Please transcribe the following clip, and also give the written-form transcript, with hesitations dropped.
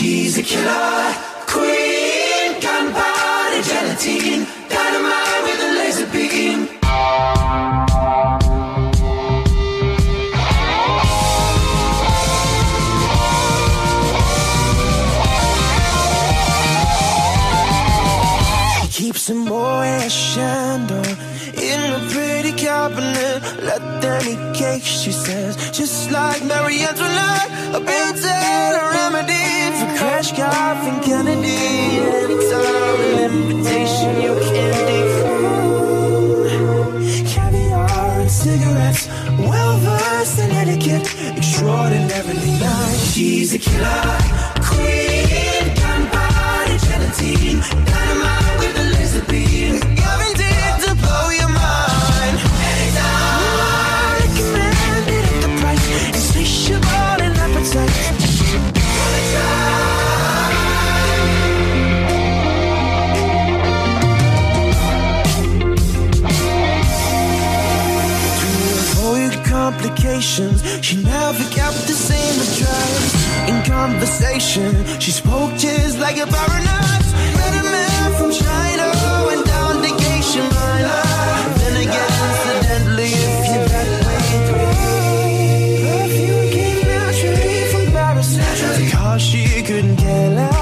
She's a killer queen, gunpowder gelatine, dynamite with a laser beam. Keeps a Moet Chandon in a pretty cabinet. Let them eat cake, she says, just like Marie Antoinette. A painted a remedy for Crash Cough and Kennedy. Anytime an invitation you can decline. Caviar and cigarettes, well versed in etiquette, extraordinarily nice. She's a killer queen, gunpowder gelatine, dynamite with a laser beam, guaranteed to blow your mind. Anytime, recommended at the price, insatiable in appetite. Wanna try? To avoid complications, she never kept the same address. In conversation, she spoke just like a baroness. Met a man from China, went down to Geisha Minor. Then again, incidentally, if you're that way, perfume came naturally from Paris. The car she couldn't care less.